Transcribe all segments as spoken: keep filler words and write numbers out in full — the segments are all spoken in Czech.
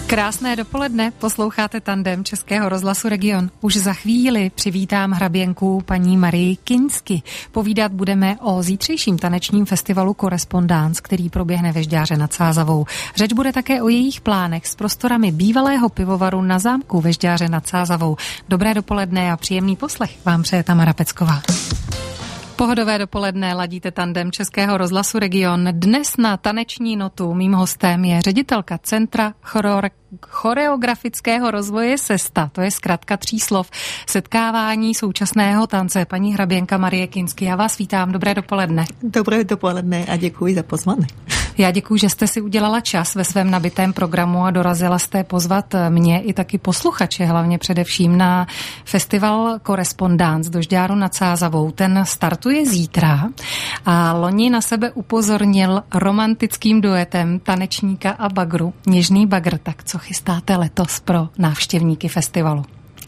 Krásné dopoledne, posloucháte Tandem Českého rozhlasu Region. Už za chvíli přivítám hraběnku paní Marii Kinsky. Povídat budeme o zítřejším tanečním festivalu Korespondánc, který proběhne ve Žďáře nad Sázavou. Řeč bude také o jejich plánech s prostorami bývalého pivovaru na zámku ve Žďáře nad Sázavou. Dobré dopoledne a příjemný poslech vám přeje Tamara Pecková. Pohodové dopoledne, ladíte Tandem Českého rozhlasu Region. Dnes na taneční notu mým hostem je ředitelka Centra chore- choreografického rozvoje SESTA, to je zkratka tří slov, setkávání současného tance. Paní hraběnka Marie Kinsky, já vás vítám, dobré dopoledne. Dobré dopoledne a děkuji za pozvání. Já děkuji, že jste si udělala čas ve svém nabitém programu a dorazila jste pozvat mě i taky posluchače, hlavně především na festival Korespondánc do Žďáru nad Sázavou. Ten startuje zítra a loni na sebe upozornil romantickým duetem tanečníka a bagru, Něžný bagr. Tak co chystáte letos pro návštěvníky festivalu?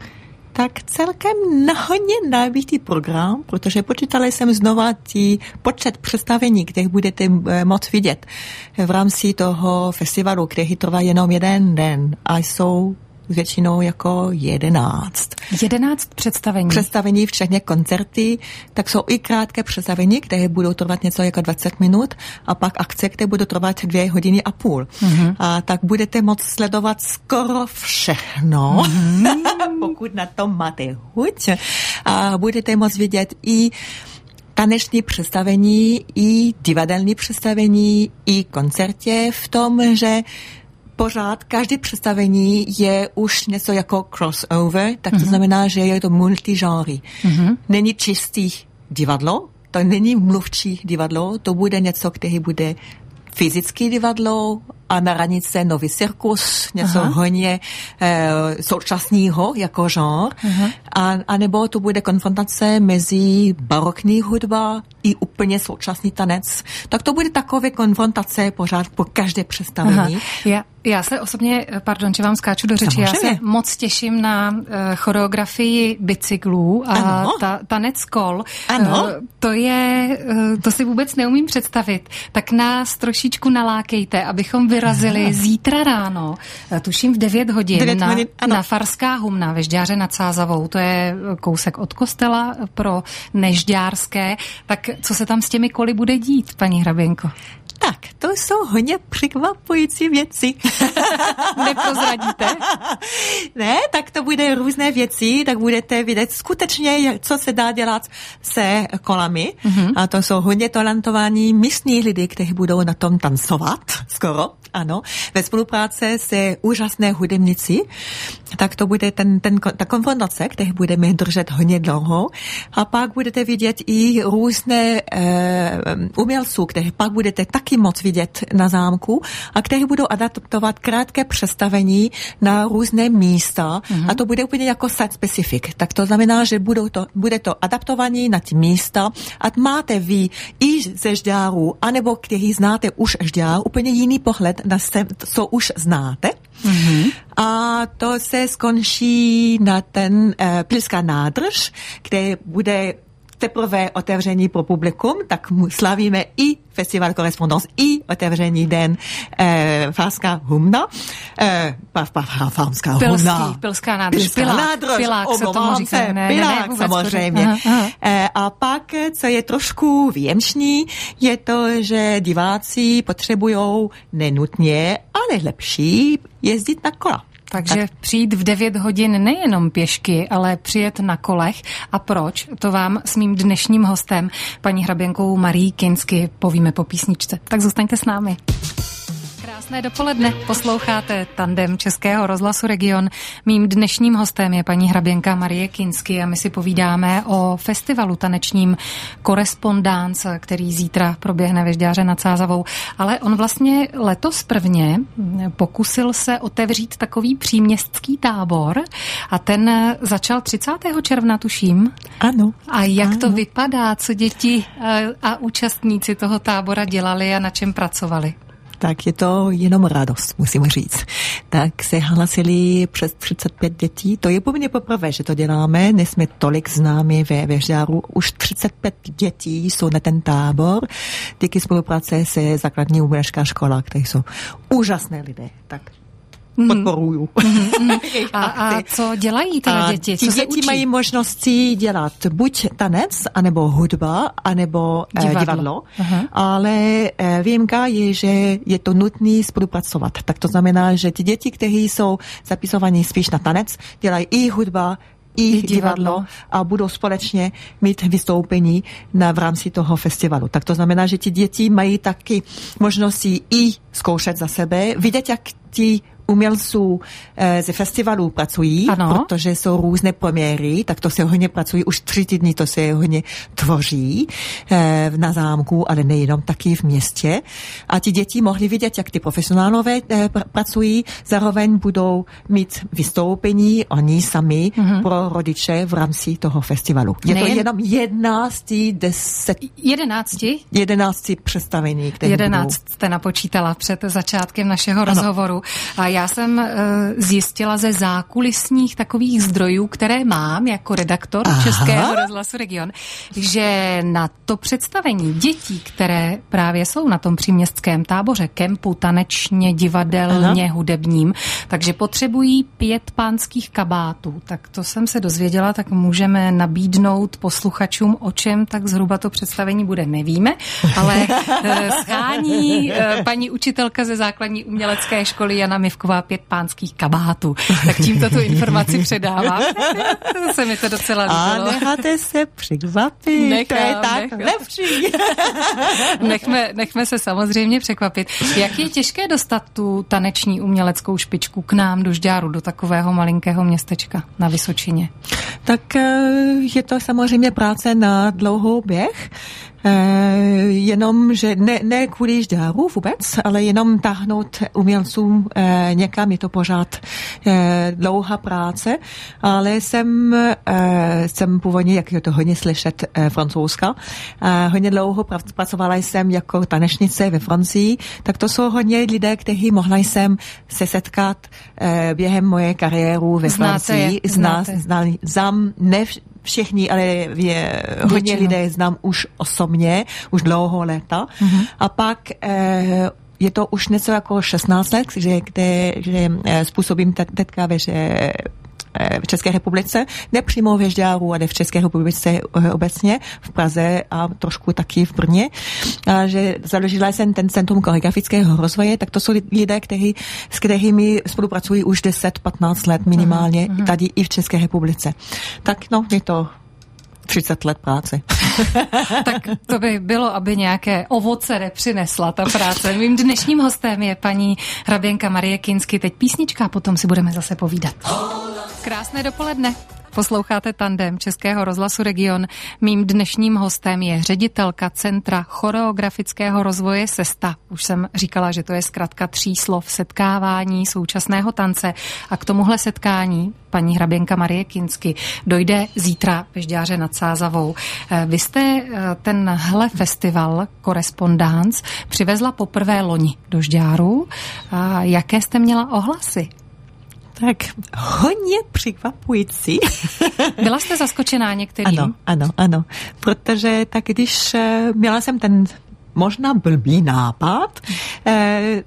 Tak celkem hodně nabitý program, protože počítala jsem znova tí počet představení, které budete moct vidět v rámci toho festivalu, který trvá jenom jeden den a jsou většinou jako jedenáct. Jedenáct představení. Představení, včetně koncerty, tak jsou i krátké představení, které budou trvat něco jako dvacet minut a pak akce, které budou trvat dvě hodiny a půl. Mm-hmm. A tak budete moct sledovat skoro všechno, mm-hmm. pokud na to máte chuť. A budete moct vidět i taneční představení, i divadelní představení, i koncertě v tom, že pořád každé představení je už něco jako crossover, tak to mm-hmm. znamená, že je to multigenre. Mm-hmm. Není čistý divadlo, to není mluvčí divadlo, to bude něco, které bude fyzické divadlo a na hranice nový cirkus, něco Aha. hodně e, současného jako žánr. A, a nebo to bude konfrontace mezi barokní hudba i úplně současný tanec. Tak to bude takové konfrontace pořád po každé představení. Já, já se osobně, pardon, že vám skáču do řeči, Samozřejmě. Já se moc těším na uh, choreografii bicyklů a ta, tanec kol. Ano. Uh, to je, uh, to si vůbec neumím představit. Tak nás trošičku nalákejte, abychom vyrazili Aha. zítra ráno, tuším v devět hodin, devět na, hodin na Farská humna ve Žďáře nad Sázavou. To je kousek od kostela pro nežďárské. Tak co se tam s těmi koly bude dít, paní hraběnko? Tak, to jsou hodně překvapující věci. Neprozradíte? Ne, tak to bude různé věci, tak budete vidět skutečně, co se dá dělat se kolami. Mm-hmm. A to jsou hodně talentovaní místní lidi, kteří budou na tom tancovat, skoro, ano, ve spolupráci se úžasné hudebníci. Tak to bude ten, ten, ta konfrontace, který budeme držet hodně dlouho. A pak budete vidět i různé e, umělců, které pak budete taky moc vidět na zámku a kteří budou adaptovat krátké představení na různé místa mm-hmm. a to bude úplně jako site specific. Tak to znamená, že budou to, bude to adaptovaní na ty místa a máte vy i ze Žďáru, anebo kteří znáte už Žďár, úplně jiný pohled na se, co už znáte. Mm-hmm. A to se skončí na ten eh, Pilská nádrž, kde bude teprve otevření pro publikum, tak slavíme i Festival Korespondánc, i otevření den eh, Farská humna. Eh, pa, pa, Farská humna. Pilská nádrž. Pilská Pilák, nádrž. Pilák se tomu říká. Ne, ne, Pilák, ne, samozřejmě. Aha, aha. Eh, a pak, co je trošku výjimečný, je to, že diváci potřebujou nenutně, ale lepší jezdit na kola. Takže tak. Přijít v devět hodin nejenom pěšky, ale přijet na kolech. A proč? To vám s mým dnešním hostem, paní hraběnkou Marii Kinsky, povíme po písničce. Tak zůstaňte s námi. Krásné dopoledne, posloucháte Tandem Českého rozhlasu Region. Mým dnešním hostem je paní hraběnka Marie Kinsky a my si povídáme o festivalu tanečním Korespondánc, který zítra proběhne ve Žďáře nad Sázavou. Ale on vlastně letos prvně pokusil se otevřít takový příměstský tábor a ten začal třicátého června, tuším. Ano. A jak ano. to vypadá, co děti a účastníci toho tábora dělali a na čem pracovali? Tak je to jenom radost, musím říct. Tak se hlasili přes třicet pět dětí. To je poměrně poprvé, že to děláme. Nejsme tolik známi ve, ve Žďáru. Už třicet pět dětí jsou na ten tábor. Díky spolupráce se základní umělecká škola, které jsou úžasné lidé. Tak podporuju. Mm-hmm. a, a co dělají ty a děti? Co ti se děti učí? mají možnosti dělat buď tanec, anebo hudba, anebo divadlo. divadlo. Ale výjimka je, že je to nutné spolupracovat. Tak to znamená, že ti děti, kteří jsou zapisovaní spíš na tanec, dělají i hudba, i divadlo a budou společně mít vystoupení na, v rámci toho festivalu. Tak to znamená, že ti děti mají taky možnosti i zkoušet za sebe, vidět, jak ti umělců e, ze festivalu pracují, ano. Protože jsou různé premiéry, tak to se hodně pracují, už tři týdny to se hodně tvoří e, na zámku, ale nejenom taky v městě. A ti děti mohli vidět, jak ty profesionálové e, pr- pracují, zároveň budou mít vystoupení oni sami mm-hmm. pro rodiče v rámci toho festivalu. Je Nejen... to jenom jedenáctý, deset... Jedenácti? Jedenácti představení, které Jedenáct budou... jste napočítala před začátkem našeho ano. rozhovoru. A já jsem uh, zjistila ze zákulisních takových zdrojů, které mám jako redaktor Aha. Českého rozhlasu Region, že na to představení dětí, které právě jsou na tom příměstském táboře, kempu, tanečně, divadelně, Aha. hudebním, takže potřebují pět pánských kabátů. Tak to jsem se dozvěděla, tak můžeme nabídnout posluchačům, o čem tak zhruba to představení bude, nevíme, ale uh, schání uh, paní učitelka ze základní umělecké školy Jana Mivková pět pánských kabátů. Tak tímto tu informaci předávám. To se mi to docela líbilo. A necháte se překvapit. Nechám, to je tak nechám. lepší. nechme, nechme se samozřejmě překvapit. Jak je těžké dostat tu taneční uměleckou špičku k nám do Žďáru, do takového malinkého městečka na Vysočině? Tak je to samozřejmě práce na dlouhou běh. Uh, jenom, že ne, ne kvůli Žďáru vůbec, ale jenom táhnout umělcům uh, někam, je to pořád uh, dlouhá práce, ale jsem, uh, jsem původně, jak je to hodně slyšet, uh, francouzska. Uh, hodně dlouho pracovala jsem jako tanečnice ve Francii, tak to jsou hodně lidé, kteří mohla jsem se setkat uh, během moje kariéru ve Znáte Francii. Je, znáte. Znám, znám ne všichni, ale je, hodně lidé znám už osobně, už dlouho léta. Mm-hmm. A pak eh, je to už něco jako šestnáct let, že, kde, že způsobím teďka ve, že, v České republice, ne přímo ve Žďáru, ale v České republice obecně, v Praze a trošku taky v Brně. A že založila jsem ten Centrum choreografického rozvoje, tak to jsou lidé, kteří, s kterými spolupracují už deset patnáct let minimálně, uh-huh. tady i v České republice. Tak no, je to třicet let práce. Tak to by bylo, aby nějaké ovoce nepřinesla ta práce. Mým dnešním hostem je paní hraběnka Marie Kinsky. Teď písnička a potom si budeme zase povídat. Krásné dopoledne. Posloucháte Tandem Českého rozhlasu Region. Mým dnešním hostem je ředitelka Centra choreografického rozvoje SESTA. Už jsem říkala, že to je zkratka tří slov setkávání současného tance. A k tomuhle setkání paní hraběnka Marie Kinsky dojde zítra ve Žďáře nad Sázavou. Vy jste tenhle festival Korespondánc přivezla poprvé loni do Žďáru. A jaké jste měla ohlasy? Tak hodně překvapující. Byla jste zaskočená některým? Ano, ano, ano. Protože tak když měla jsem ten možná blbý nápad eh,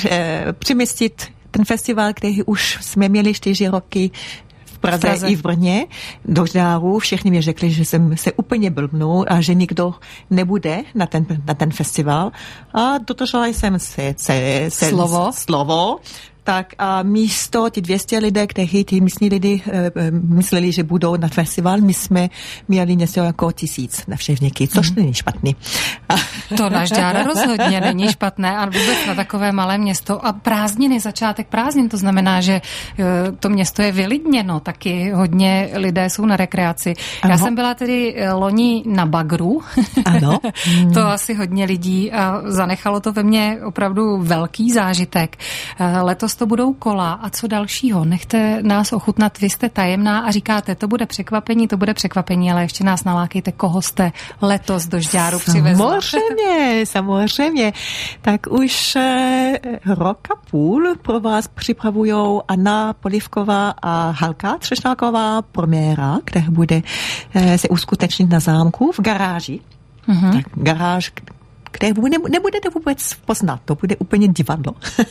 přimístit ten festival, který už jsme měli čtyři roky v Praze, v Praze i v Brně, do Žďáru. Všichni mi řekli, že jsem se úplně blbnul a že nikdo nebude na ten, na ten festival. A dodržela jsem se, se, se slovo. slovo. Tak a místo ty dvě stě lidé, kteří ty místní lidi e, mysleli, že budou na festival, my jsme měli něco jako tisíc navštěvníky, což mm. není špatný. To na Žďára rozhodně není špatné a vůbec na takové malé město. A prázdniny, začátek prázdnin, to znamená, že to město je vylidněno, taky hodně lidé jsou na rekreaci. Ano. Já jsem byla tedy loni na Bagru. Ano. To asi hodně lidí a zanechalo to ve mně opravdu velký zážitek. Letos to budou kola a co dalšího? Nechte nás ochutnat, vy jste tajemná a říkáte, to bude překvapení, to bude překvapení, ale ještě nás nalákejte, koho jste letos do Žďáru přivezla. Samozřejmě, samozřejmě. Tak už eh, rok a půl pro vás připravujou Anna Polivková a Halka Třešnáková premiéra, která bude eh, se uskutečnit na zámku v garáži. Mm-hmm. Tak garáž, které nebudete vůbec poznat, to bude úplně divadlo.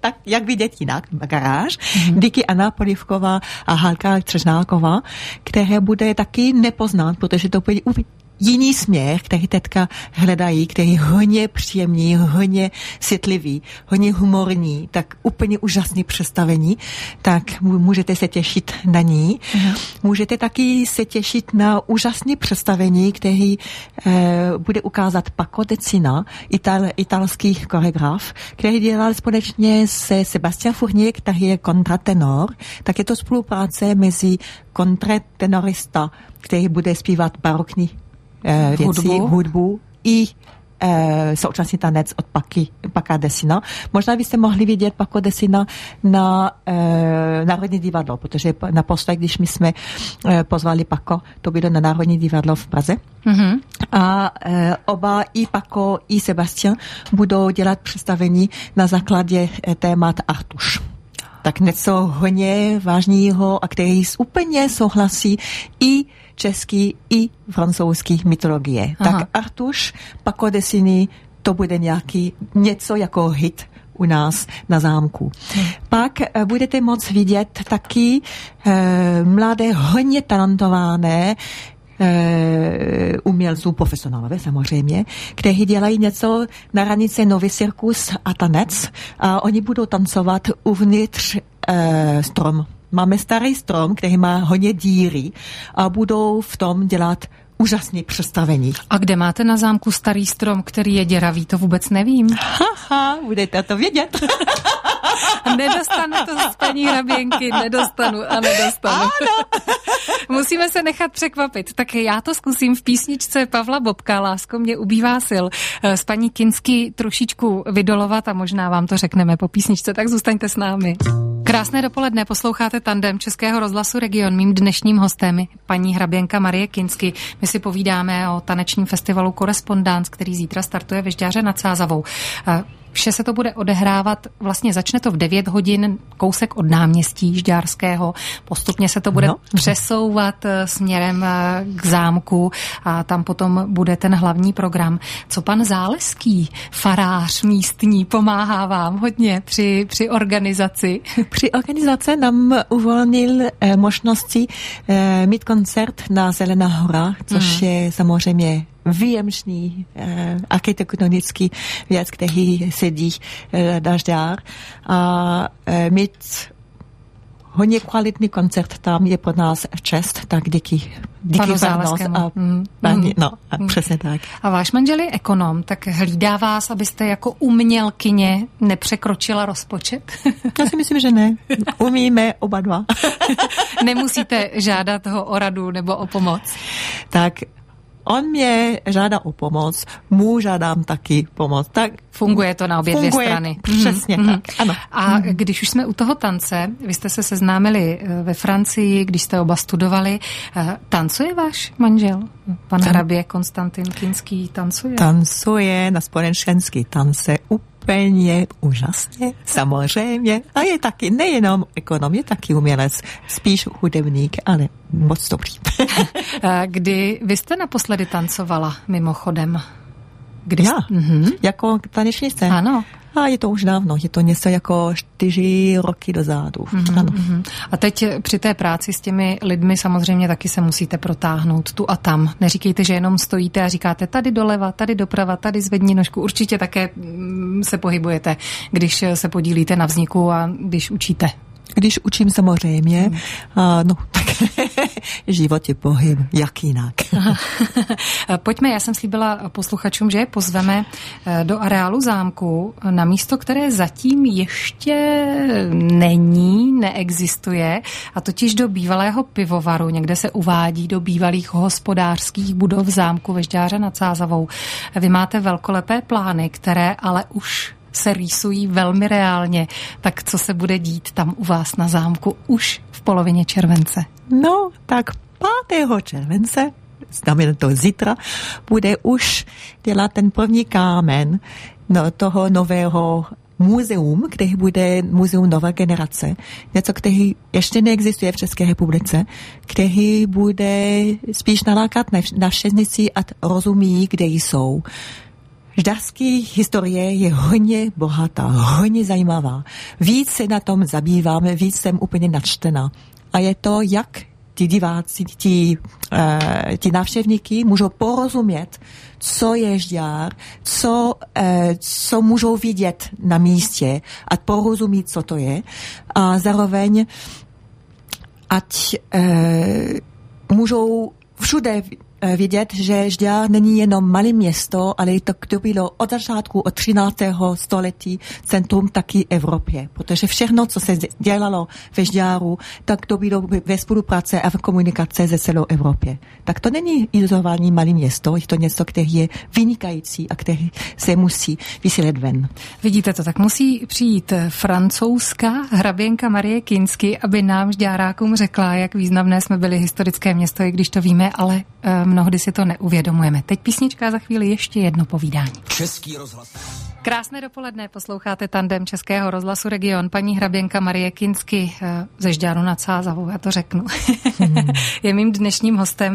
tak jak vidět jinak, garáž, mm-hmm. díky Anna Polívková a Halka Třešnáková, které bude taky nepoznat, protože to bude jiný směr, který teďka hledají, který je hodně příjemný, hodně citlivý, hodně humorní, tak úplně úžasný představení, tak můžete se těšit na ní. Uh-huh. Můžete taky se těšit na úžasný představení, který eh, bude ukázat Paco de Cina, ital, italský choreograf, který dělal společně se Sebastian Fournier, který je kontratenor, tak je to spolupráce mezi kontratenorista, který bude zpívat barokní věci, hudbu, hudbu i e, současný tanec od Paky, Paca de Cina. Možná byste mohli vidět Paco de Cina na e, Národní divadlo, protože naposled, když my jsme e, pozvali Paco, to bylo na Národní divadlo v Praze. Mm-hmm. A e, oba, i Paco, i Sebastian, budou dělat představení na základě e, témat Artuš. Tak něco hodně vážného a který úplně souhlasí i český, i francouzský mytologie. Aha. Tak Artuš, Paco de Cina, to bude nějaký něco jako hit u nás na zámku. Hmm. Pak uh, budete moct vidět taky uh, mladé, hodně talentované uh, umělců, profesionálové samozřejmě, kteří dělají něco na hranici Nový cirkus a tanec a oni budou tancovat uvnitř uh, strom. Máme starý strom, který má hodně díry a budou v tom dělat úžasné představení. A kde máte na zámku starý strom, který je děravý, to vůbec nevím. Haha, budete to vědět. Nedostanu to z paní Hraběnky, nedostanu a nedostanu. Ano. Musíme se nechat překvapit. Tak já to zkusím v písničce Pavla Bobka, Lásko mě ubývá sil, s paní Kinsky trošičku vydolovat a možná vám to řekneme po písničce, tak zůstaňte s námi. Krásné dopoledne, posloucháte Tandem Českého rozhlasu Region. Mým dnešním hostem je paní hraběnka Marie Kinsky. My si povídáme o tanečním festivalu Korespondánc, který zítra startuje ve Žďáře nad Sázavou. Vše se to bude odehrávat, vlastně začne to v devět hodin, kousek od náměstí Žďárského. Postupně se to bude no. přesouvat směrem k zámku a tam potom bude ten hlavní program. Co pan Záleský, farář místní, pomáhá vám hodně při, při organizaci? Při organizaci nám uvolnil eh, možnosti eh, mít koncert na Zelená hora, což mm. je samozřejmě výjemný eh, architektonický věc, který sedí eh, na Žďár. A eh, mít hodně kvalitní koncert tam je pro nás čest, tak díky. Díky Záleskému. A mm. paní, no, a mm. přesně tak. A váš manžel je ekonom, tak hlídá vás, abyste jako umělkyně nepřekročila rozpočet? Já si myslím, že ne. Umíme oba dva. Nemusíte žádat ho o radu nebo o pomoc? Tak on mě žádá o pomoc, mu žádám taky pomoc. Tak funguje to na obě dvě strany. Přesně mm-hmm. tak, ano. A když už jsme u toho tance, vy jste se seznámili ve Francii, když jste oba studovali. Tancuje váš manžel? Pan Tan- hrabě Konstantin Kinský tancuje? Tancuje na společenský tance úplně úžasně, samozřejmě. A je taky nejenom ekonom, je taky umělec, spíš hudebník, ale moc dobrý. Kdy vy jste naposledy tancovala mimochodem? Kdy Já? Mm-hmm. Jako tanečnice? Ano. A je to už dávno, je to něco jako čtyři roky dozadu. Mm-hmm, ano. Mm-hmm. A teď při té práci s těmi lidmi samozřejmě taky se musíte protáhnout tu a tam. Neříkejte, že jenom stojíte a říkáte tady doleva, tady doprava, tady zvedni nožku. Určitě také se pohybujete, když se podílíte na vzniku a když učíte. Když učím samozřejmě, hmm. a no tak život je pohyb, jak jinak. Pojďme, já jsem slíbila posluchačům, že je pozveme do areálu zámku na místo, které zatím ještě není, neexistuje, a totiž do bývalého pivovaru. Někde se uvádí do bývalých hospodářských budov zámku ve Žďáře nad Sázavou. Vy máte velkolepé plány, které ale už se rýsují velmi reálně. Tak co se bude dít tam u vás na zámku už v polovině července? No, tak pátého července, znamená to zítra, bude už dělat ten první kámen no, toho nového muzeum, který bude muzeum nové generace. Něco, který ještě neexistuje v České republice, který bude spíš nalákat návštěvníci a rozumí, kde jsou. Žďárský historie je hodně bohatá, hodně zajímavá. Víc se na tom zabýváme, víc jsem úplně načtena. A je to, jak ti diváci, ti, uh, ti návštěvníky můžou porozumět, co je Žďár, co, uh, co můžou vidět na místě a porozumět, co to je. A zároveň, ať uh, můžou všude vidět, že Žďár není jenom malé město, ale to, to bylo od začátku, od třináctého století centrum taky Evropě. Protože všechno, co se dělalo ve Žďáru, tak to bylo ve spolupráci a v komunikaci ze celou Evropě. Tak to není izolované malé město, je to něco, které je vynikající a které se musí vysílat ven. Vidíte to, tak musí přijít francouzská hraběnka Marie Kinsky, aby nám Žďárákům řekla, jak významné jsme byli historické město, i když to víme, ale um, mnohdy si to neuvědomujeme. Teď písnička, za chvíli ještě jedno povídání. Český rozhlas. Krásné dopoledne, posloucháte Tandem Českého rozhlasu Region. Paní hraběnka Marie Kinsky ze Žďáru nad Sázavou, já to řeknu. Hmm. Je mým dnešním hostem.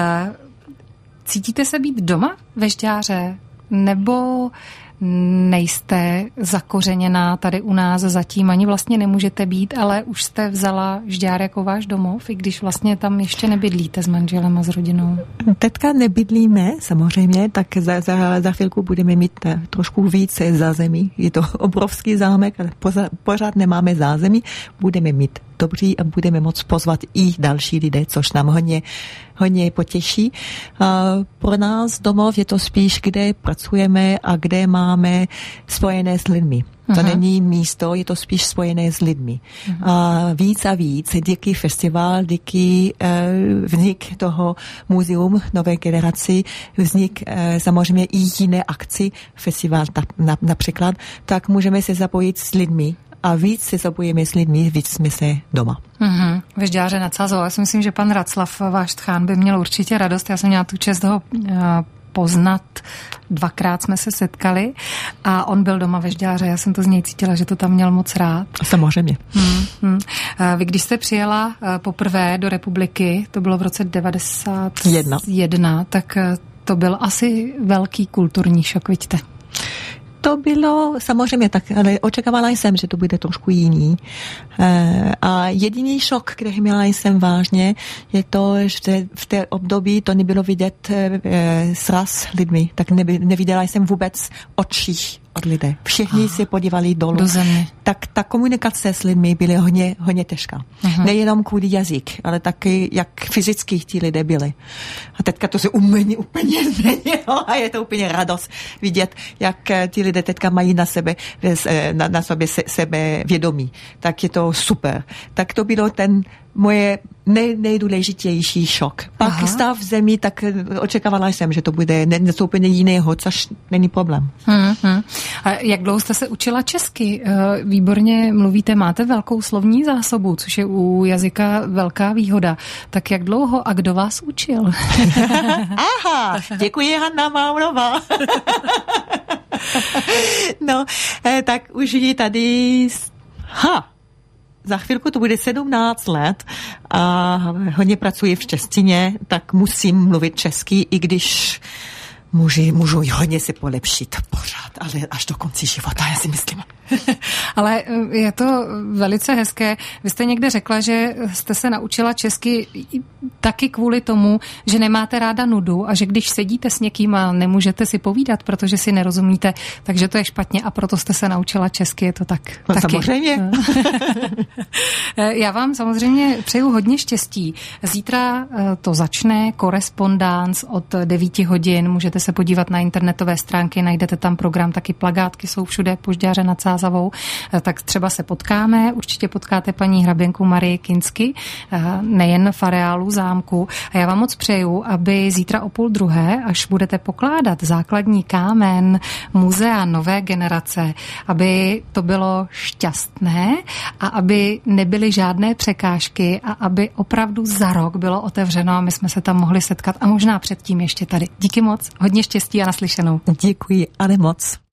Cítíte se být doma ve Žďáře? Nebo nejste zakořeněná tady u nás zatím, ani vlastně nemůžete být, ale už jste vzala Žďár jako váš domov, i když vlastně tam ještě nebydlíte s manželem a s rodinou? Teďka nebydlíme, samozřejmě, tak za, za, za chvilku budeme mít trošku více zázemí. Je to obrovský zámek, ale pořád, pořád nemáme zázemí. Budeme mít dobří a budeme moct pozvat i další lidé, což nám hodně, hodně potěší. A pro nás domov je to spíš, kde pracujeme a kde máme spojené s lidmi. To Aha. není místo, je to spíš spojené s lidmi. Aha. A víc a víc, díky festival, díky uh, vznik toho muzeum nové generaci, vznik uh, samozřejmě i jiné akci, festival ta, na, například, tak můžeme se zapojit s lidmi. A víc se zapojíme s lidmi, víc jsme se doma. Mm-hmm. Ve Žďáře nad Sázavou. Já si myslím, že pan Raclav, váš tchán, by měl určitě radost. Já jsem měla tu čest ho uh, poznat. Dvakrát jsme se setkali a on byl doma ve Žďáře. Já jsem to z něj cítila, že to tam měl moc rád. Samozřejmě. Hmm, hmm. Vy, když jste přijela poprvé do republiky, to bylo v roce devadesát jedna, tak to byl asi velký kulturní šok, vidíte? To bylo samozřejmě tak, ale očekávala jsem, že to bude trošku jiný. A jediný šok, který měla jsem vážně, je to, že v té období to nebylo vidět sraz lidmi, tak neviděla jsem vůbec očí od lidé. Všichni ah, se podívali dolů. Do země. Tak ta komunikace s lidmi byla hodně, hodně těžká. Uh-huh. Nejenom kvůli jazyk, ale taky, jak fyzicky ti lidé byli. A teďka to se úplně, úplně změnilo a je to úplně radost vidět, jak ti lidé teďka mají na sebe, na, na sobě se, sebe vědomí. Tak je to super. Tak to bylo ten moje nej, nejdůležitější šok. Pak Aha. stav v zemi, tak očekávala jsem, že to bude něco úplně jiného, což není problém. Hmm, hmm. A jak dlouho jste se učila česky? Výborně mluvíte, máte velkou slovní zásobu, což je u jazyka velká výhoda. Tak jak dlouho a kdo vás učil? Aha, děkuji, Hanna Maurová. No, tak už je tady... Ha! Za chvilku to bude sedmnáct let a hodně pracuji v češtině, tak musím mluvit česky, i když můžu, můžu hodně se polepšit pořád, ale až do konce života, já si myslím. Ale je to velice hezké. Vy jste někde řekla, že jste se naučila česky taky kvůli tomu, že nemáte ráda nudu a že když sedíte s někým a nemůžete si povídat, protože si nerozumíte, takže to je špatně a proto jste se naučila česky, je to tak? No, taky. Samozřejmě. Já vám samozřejmě přeju hodně štěstí. Zítra to začne, korespondánc od devíti hodin, můžete se podívat na internetové stránky, najdete tam program, taky plakátky jsou všude po Žďáře nad Sázavou, tak třeba se potkáme, určitě potkáte paní hraběnku Marii Kinsky, nejen v areálu zámku. A já vám moc přeju, aby zítra o půl druhé, až budete pokládat základní kámen muzea nové generace, aby to bylo šťastné a aby nebyly žádné překážky a aby opravdu za rok bylo otevřeno a my jsme se tam mohli setkat a možná předtím ještě tady. Díky moc, hodně štěstí a naslyšenou. Děkuji, ale moc.